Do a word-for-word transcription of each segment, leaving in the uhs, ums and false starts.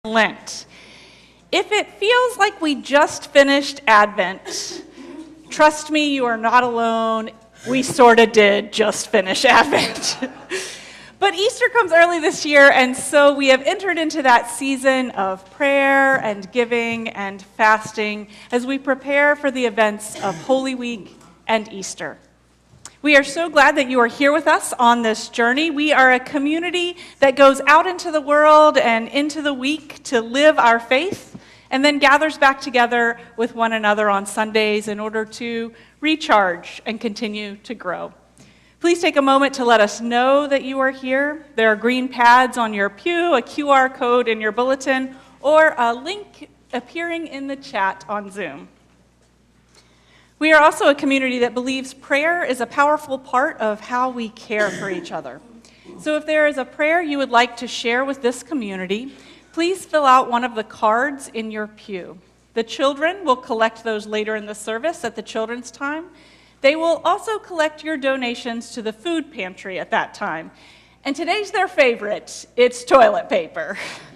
Lent. If it feels like we just finished Advent, trust me, you are not alone. We sort of did just finish Advent. But Easter comes early this year, and so we have entered into that season of prayer and giving and fasting as we prepare for the events of Holy Week and Easter. We are so glad that you are here with us on this journey. We are a community that goes out into the world and into the week to live our faith, and then gathers back together with one another on Sundays in order to recharge and continue to grow. Please take a moment to let us know that you are here. There are green pads on your pew, a Q R code in your bulletin, or a link appearing in the chat on Zoom. We are also a community that believes prayer is a powerful part of how we care for each other. So if there is a prayer you would like to share with this community, please fill out one of the cards in your pew. The children will collect those later in the service at the children's time. They will also collect your donations to the food pantry at that time. And today's their favorite. It's toilet paper.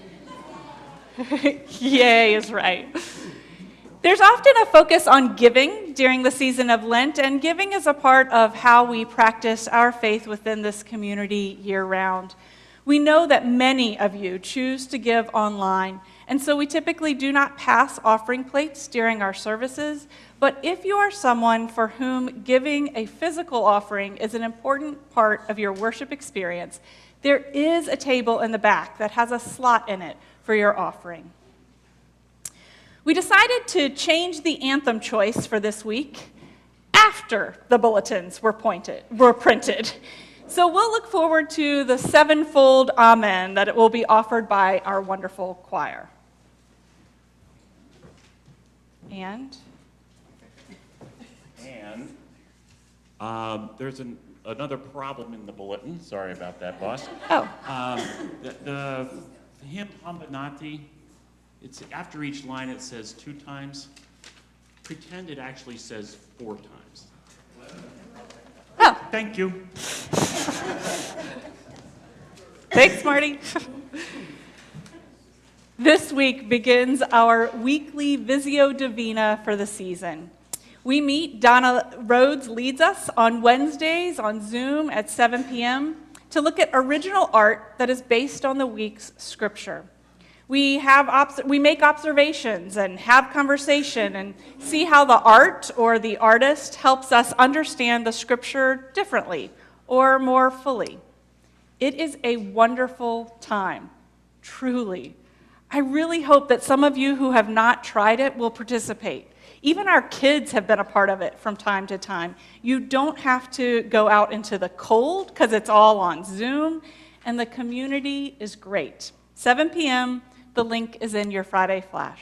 Yay is right. There's often a focus on giving during the season of Lent, and giving is a part of how we practice our faith within this community year-round. We know that many of you choose to give online, and so we typically do not pass offering plates during our services, but if you are someone for whom giving a physical offering is an important part of your worship experience, there is a table in the back that has a slot in it for your offering. We decided to change the anthem choice for this week after the bulletins were, pointed, were printed. So we'll look forward to the sevenfold amen that it will be offered by our wonderful choir. And? And um, there's an, another problem in the bulletin. Sorry about that, boss. Oh. Um, the, the, the hymn Hambanati, it's after each line it says two times. Pretend it actually says four times. Oh. Thank you. Thanks, Marty. This week begins our weekly Visio Divina for the season. We meet, Donna Rhodes leads us on Wednesdays on Zoom at seven p.m. to look at original art that is based on the week's scripture. We, have obs- we make observations and have conversation and see how the art or the artist helps us understand the scripture differently or more fully. It is a wonderful time, truly. I really hope that some of you who have not tried it will participate. Even our kids have been a part of it from time to time. You don't have to go out into the cold because it's all on Zoom, and the community is great. seven p.m., the link is in your Friday flash.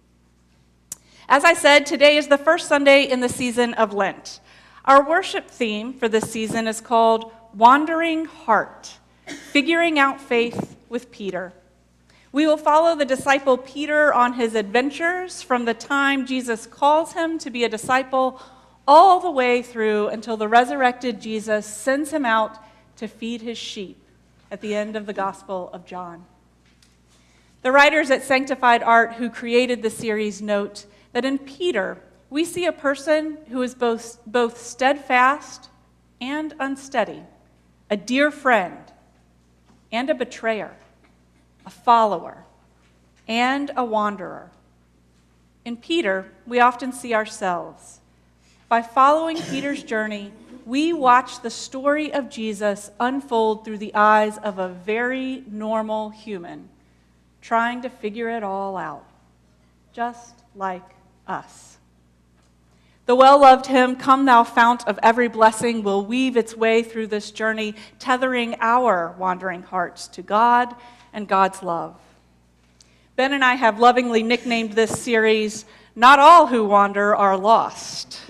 As I said, today is the first Sunday in the season of Lent. Our worship theme for this season is called Wandering Heart, Figuring Out Faith with Peter. We will follow the disciple Peter on his adventures from the time Jesus calls him to be a disciple all the way through until the resurrected Jesus sends him out to feed his sheep at the end of the Gospel of John. The writers at Sanctified Art who created the series note that in Peter, we see a person who is both, both steadfast and unsteady, a dear friend and a betrayer, a follower and a wanderer. In Peter, we often see ourselves. By following Peter's journey, we watch the story of Jesus unfold through the eyes of a very normal human, trying to figure it all out, just like us. The well-loved hymn, Come Thou Fount of Every Blessing, will weave its way through this journey, tethering our wandering hearts to God and God's love. Ben and I have lovingly nicknamed this series, Not All Who Wander Are Lost.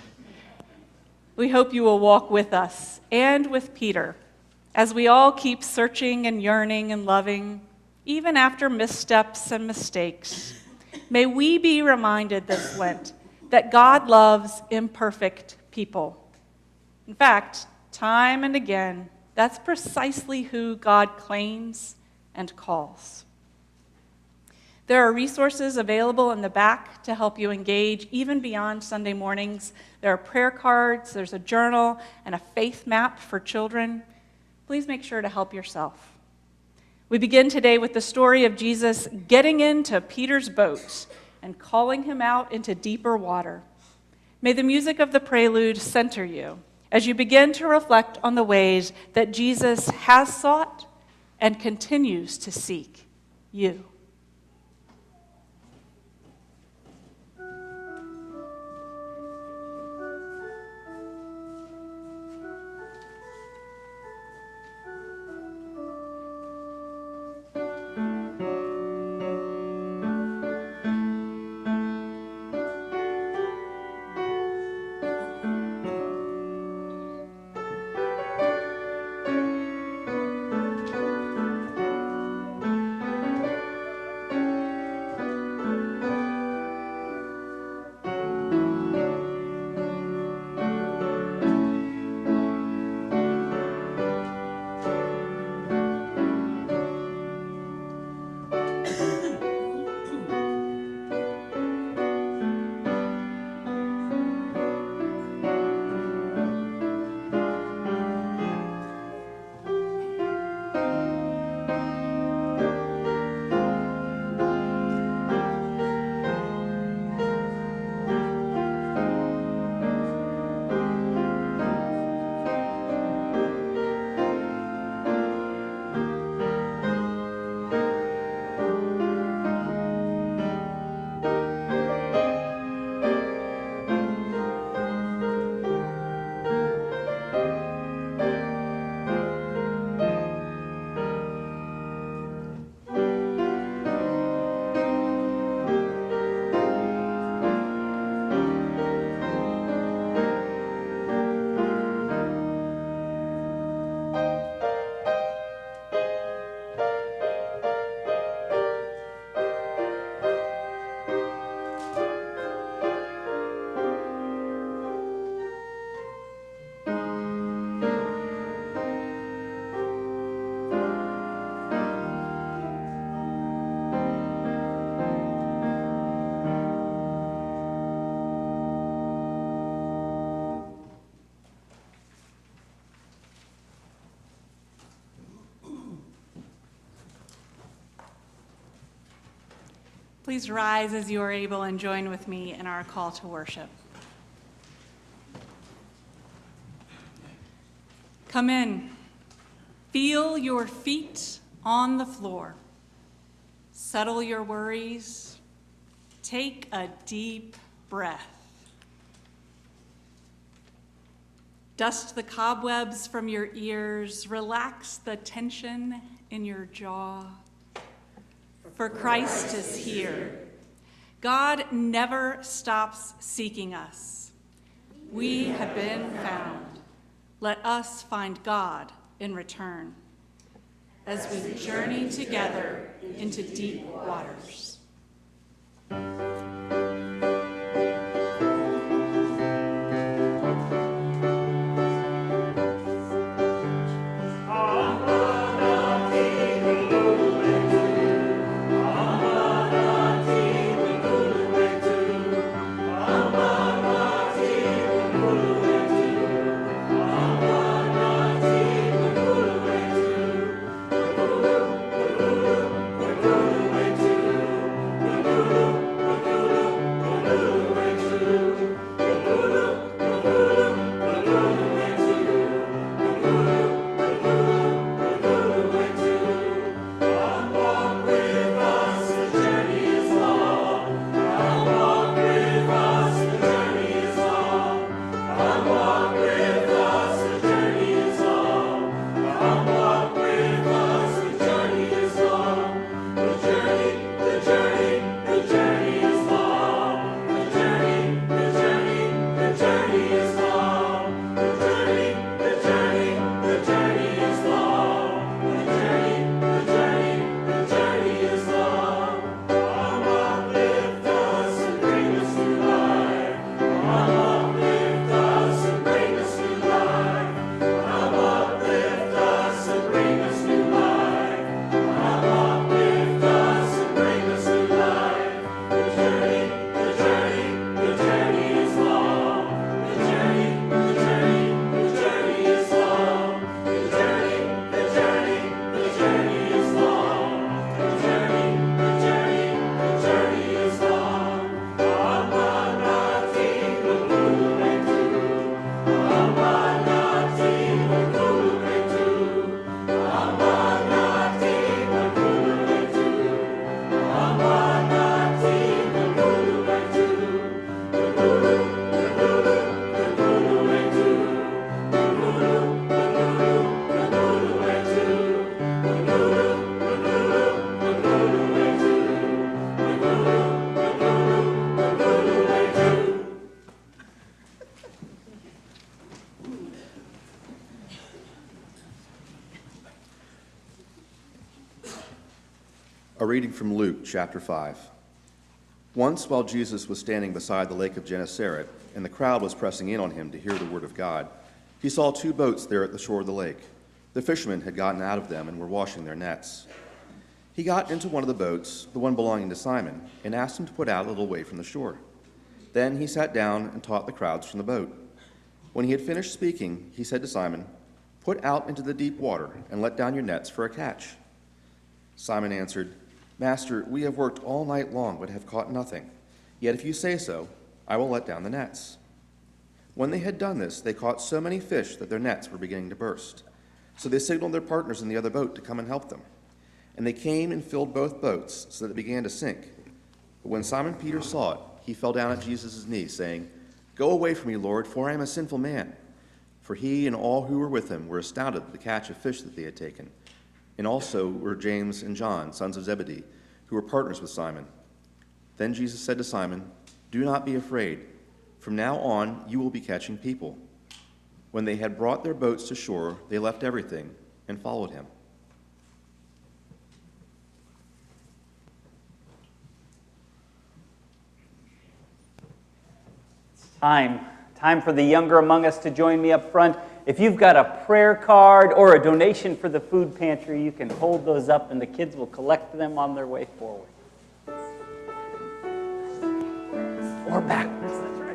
We hope you will walk with us and with Peter as we all keep searching and yearning and loving, even after missteps and mistakes. May we be reminded this Lent that God loves imperfect people. In fact, time and again, that's precisely who God claims and calls. There are resources available in the back to help you engage even beyond Sunday mornings. There are prayer cards, there's a journal, and a faith map for children. Please make sure to help yourself. We begin today with the story of Jesus getting into Peter's boat and calling him out into deeper water. May the music of the prelude center you as you begin to reflect on the ways that Jesus has sought and continues to seek you. Please rise as you are able and join with me in our call to worship. Come in. Feel your feet on the floor. Settle your worries. Take a deep breath. Dust the cobwebs from your ears. Relax the tension in your jaw. For Christ is here. God never stops seeking us. We have been found. Let us find God in return as we journey together into deep waters. We're reading from Luke chapter five. Once, while Jesus was standing beside the lake of Gennesaret, and the crowd was pressing in on him to hear the word of God, he saw two boats there at the shore of the lake. The fishermen had gotten out of them and were washing their nets. He got into one of the boats, the one belonging to Simon, and asked him to put out a little way from the shore. Then he sat down and taught the crowds from the boat. When he had finished speaking, he said to Simon, "Put out into the deep water and let down your nets for a catch." Simon answered, "Master, we have worked all night long but have caught nothing. Yet if you say so, I will let down the nets." When they had done this, they caught so many fish that their nets were beginning to burst. So they signaled their partners in the other boat to come and help them. And they came and filled both boats so that it began to sink. But when Simon Peter saw it, he fell down at Jesus' knees, saying, "Go away from me, Lord, for I am a sinful man." For he and all who were with him were astounded at the catch of fish that they had taken. And also were James and John, sons of Zebedee, who were partners with Simon. Then Jesus said to Simon, "Do not be afraid. From now on you will be catching people." When they had brought their boats to shore, they left everything and followed him. Time. Time for the younger among us to join me up front. If you've got a prayer card or a donation for the food pantry, you can hold those up and the kids will collect them on their way forward. Or backwards, that's right.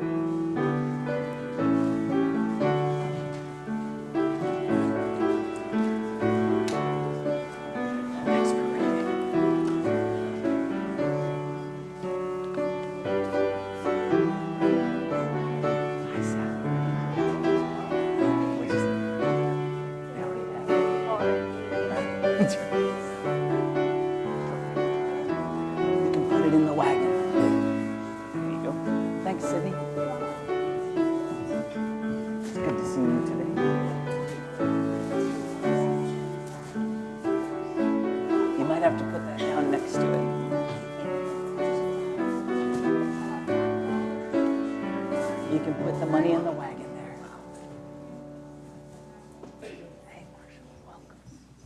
Thanks for reading. You can put it in the wagon. There you go. Thanks, Sydney. It's good to see you today. You might have to put that down next to it. You can put the money in the wagon there. Hey, Marshall, welcome.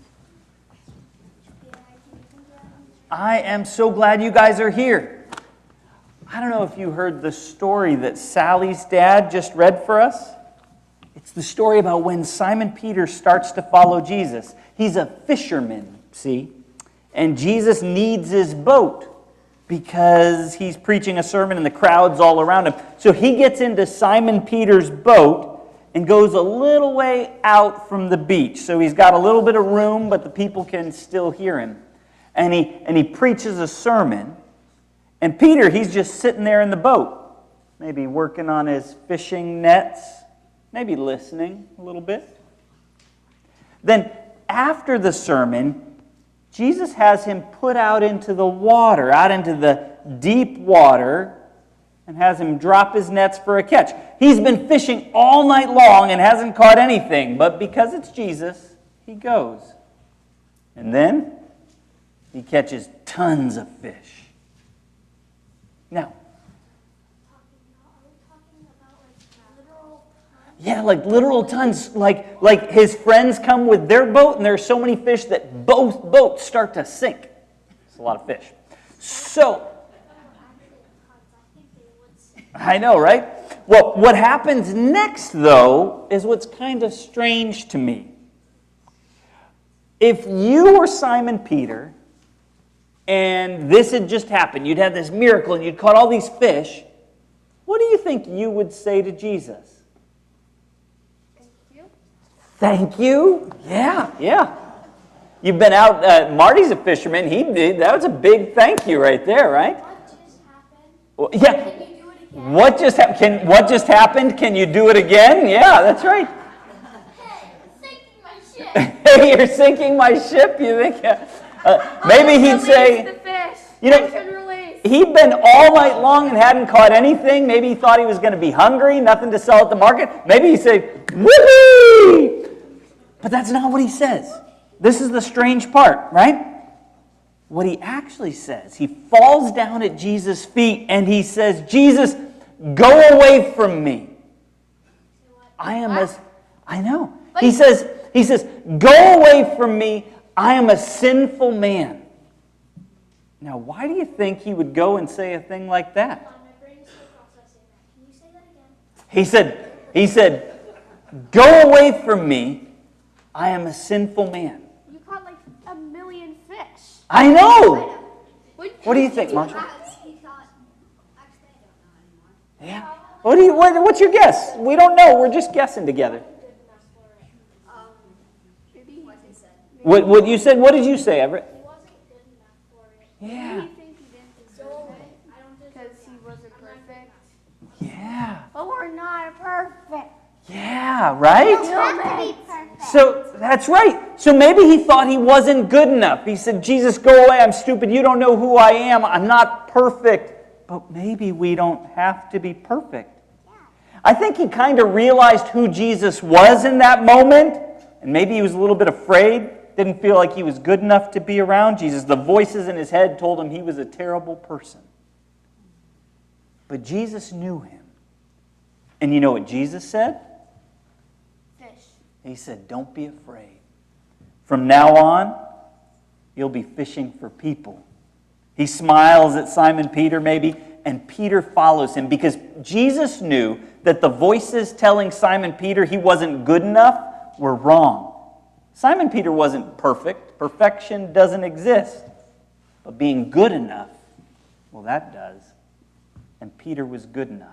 I am so glad you guys are here. I don't know if you heard the story that Sally's dad just read for us. It's the story about when Simon Peter starts to follow Jesus. He's a fisherman, see? And Jesus needs his boat because he's preaching a sermon and the crowd's all around him. So he gets into Simon Peter's boat and goes a little way out from the beach. So he's got a little bit of room, but the people can still hear him. And he, and he preaches a sermon. And Peter, he's just sitting there in the boat, maybe working on his fishing nets, maybe listening a little bit. Then after the sermon, Jesus has him put out into the water, out into the deep water, and has him drop his nets for a catch. He's been fishing all night long and hasn't caught anything, but because it's Jesus, he goes. And then he catches tons of fish. Now, yeah, like literal tons. Like, like his friends come with their boat, and there's so many fish that both boats start to sink. It's a lot of fish. So, I know, right? Well, what happens next, though, is what's kind of strange to me. If you were Simon Peter, and this had just happened, you'd had this miracle, and you'd caught all these fish, what do you think you would say to Jesus? Thank you. Thank you? Yeah, yeah. You've been out, uh, Marty's a fisherman, he did, that was a big thank you right there, right? What just happened? Well, yeah. Can you do it again? What just, hap- can, what just happened? Can you do it again? Yeah, that's right. Hey, it's sinking my ship. Hey, you're sinking my ship, you think? Uh, maybe he'd Release say, the fish. you know, Fish and release. he'd been all night long and hadn't caught anything. Maybe he thought he was going to be hungry, nothing to sell at the market. Maybe he'd say, woohoo! But that's not what he says. This is the strange part, right? What he actually says, he falls down at Jesus' feet and he says, Jesus, go away from me. I am a, I know. He says, he says, go away from me. I am a sinful man. Now, why do you think he would go and say a thing like that? My brain's still processing that. Can you say that again? He said, he said, go away from me. I am a sinful man. You caught like a million fish. I know. What, What do you think, Marshall? He caught, actually, I don't know anymore. Yeah. What do you? What, what's your guess? We don't know. We're just guessing together. Um, maybe he wasn't said. What? What you said? What did you say, Everett? He wasn't good enough for it. Yeah. think he didn't deserve it because he wasn't perfect. Yeah. But we're not perfect. Yeah. Right. have to be perfect. So that's right. So maybe he thought he wasn't good enough. He said, Jesus, go away. I'm stupid. You don't know who I am. I'm not perfect. But maybe we don't have to be perfect. I think he kind of realized who Jesus was in that moment. And maybe he was a little bit afraid. Didn't feel like he was good enough to be around Jesus. The voices in his head told him he was a terrible person. But Jesus knew him. And you know what Jesus said? Fish. He said, don't be afraid. From now on, you'll be fishing for people. He smiles at Simon Peter maybe, and Peter follows him because Jesus knew that the voices telling Simon Peter he wasn't good enough were wrong. Simon Peter wasn't perfect. Perfection doesn't exist. But being good enough, well, that does. And Peter was good enough.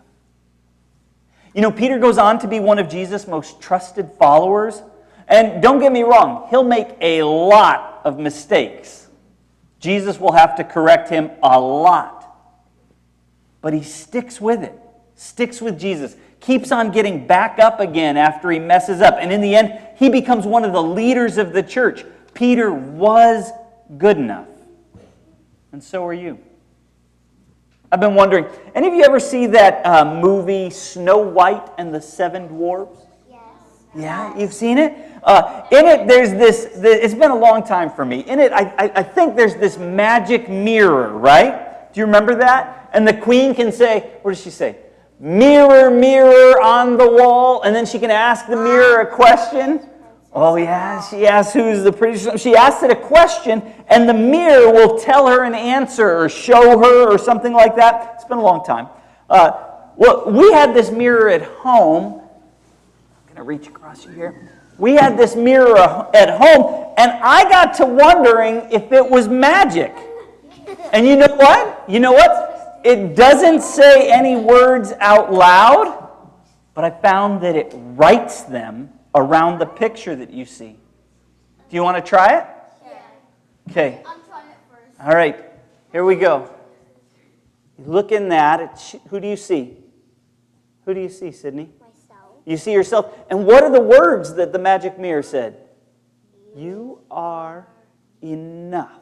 You know, Peter goes on to be one of Jesus' most trusted followers. And don't get me wrong, he'll make a lot of mistakes. Jesus will have to correct him a lot. But he sticks with it, sticks with Jesus, keeps on getting back up again after he messes up. And in the end, he becomes one of the leaders of the church. Peter was good enough. And so are you. I've been wondering, any of you ever see that uh, movie Snow White and the Seven Dwarfs? Yes. Yeah, you've seen it? Uh, in it, there's this, this, it's been a long time for me. In it, I, I, I think there's this magic mirror, right? Do you remember that? And the queen can say, what does she say? Mirror, mirror on the wall. And then she can ask the mirror a question. Oh, yeah, she asks who's the prettiest. She asks it a question, and the mirror will tell her an answer or show her or something like that. It's been a long time. Uh, well, we had this mirror at home. I'm going to reach across you here. We had this mirror at home, and I got to wondering if it was magic. And you know what? You know what? It doesn't say any words out loud, but I found that it writes them around the picture that you see. Do you want to try it? Yeah. Okay. I'm trying it first. All right. Here we go. Look in that. It's, who do you see? Who do you see, Sydney? Myself. You see yourself. And what are the words that the magic mirror said? You are enough.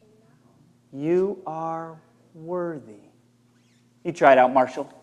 You are worthy. You try it out, Marshall.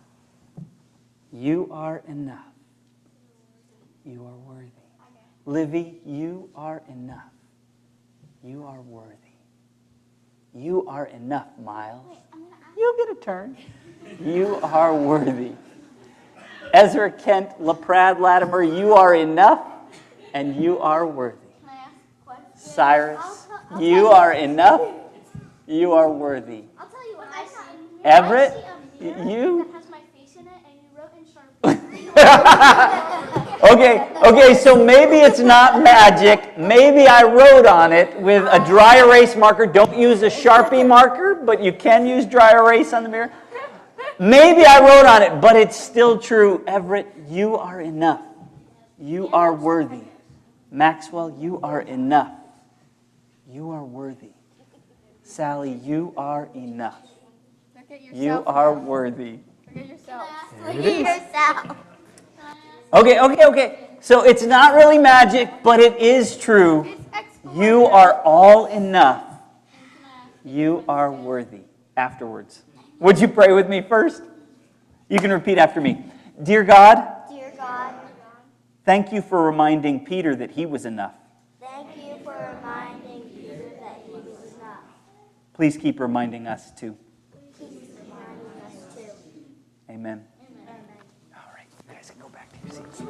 You are enough. You are worthy. Livy, you are enough. You are worthy. You are enough, Miles. You'll get a turn. You are worthy. Ezra, Kent, LaPrade, Latimer, you are enough and you are worthy. Can I ask a question? Cyrus, I'll tell- I'll you tell you. are enough. You are worthy. I'll tell you what I see. Everett, I see a mirror you- that has my face in it, and you wrote in Sharpie. Okay, okay, so maybe it's not magic. Maybe I wrote on it with a dry erase marker. Don't use a Sharpie marker, but you can use dry erase on the mirror. Maybe I wrote on it, but it's still true. Everett, you are enough. You are worthy. Maxwell, you are enough. You are worthy. Sally, you are enough. Look at You yourself. are worthy. Look at yourself. Look at yourself. Okay, okay, okay. So it's not really magic, but it is true. It's extra. You are all enough. You are worthy. Afterwards. Would you pray with me first? You can repeat after me. Dear God, Dear God, thank you for reminding Peter that he was enough. thank you for reminding Peter that he was enough. Please keep reminding us too. Keep reminding us too. Amen. Amen. All right, you guys can go back to your seats.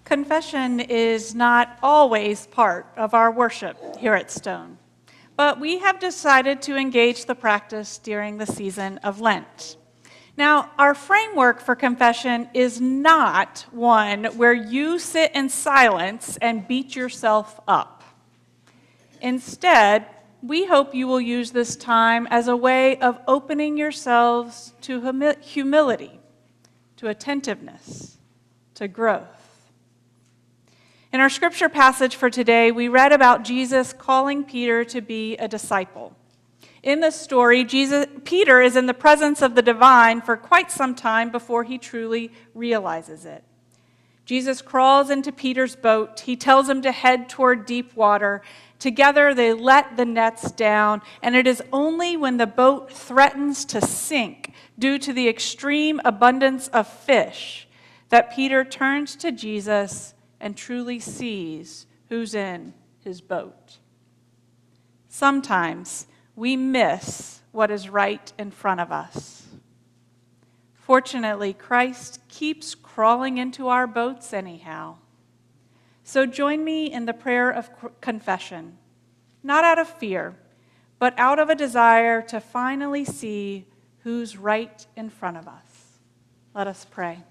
Confession is not always part of our worship here at Stone, but we have decided to engage the practice during the season of Lent. Now, our framework for confession is not one where you sit in silence and beat yourself up. Instead, we hope you will use this time as a way of opening yourselves to humi- humility, to attentiveness, to growth. In our scripture passage for today, we read about Jesus calling Peter to be a disciple. In this story, Jesus, Peter is in the presence of the divine for quite some time before he truly realizes it. Jesus crawls into Peter's boat. He tells him to head toward deep water. Together, they let the nets down, and it is only when the boat threatens to sink due to the extreme abundance of fish that Peter turns to Jesus and truly sees who's in his boat. Sometimes we miss what is right in front of us. Fortunately, Christ keeps crawling into our boats anyhow. So join me in the prayer of confession, not out of fear, but out of a desire to finally see who's right in front of us. Let us pray.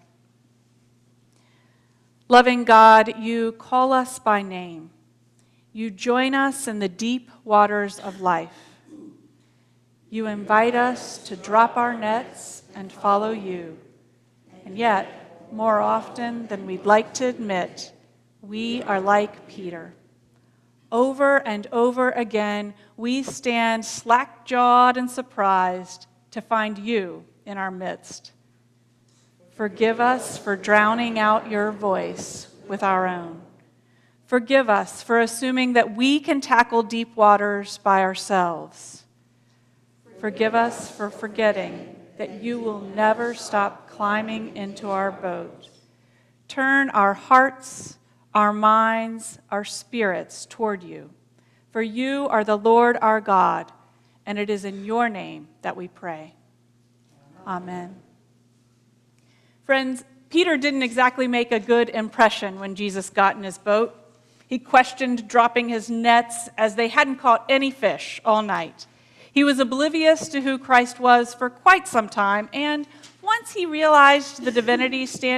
Loving God, you call us by name. You join us in the deep waters of life. You invite us to drop our nets and follow you. And yet, more often than we'd like to admit, we are like Peter. Over and over again, we stand slack-jawed and surprised to find you in our midst. Forgive us for drowning out your voice with our own. Forgive us for assuming that we can tackle deep waters by ourselves. Forgive us for forgetting that you will never stop climbing into our boat. Turn our hearts, our minds, our spirits toward you. For you are the Lord our God, and it is in your name that we pray. Amen. Friends, Peter didn't exactly make a good impression when Jesus got in his boat. He questioned dropping his nets as they hadn't caught any fish all night. He was oblivious to who Christ was for quite some time, and once he realized the divinity standing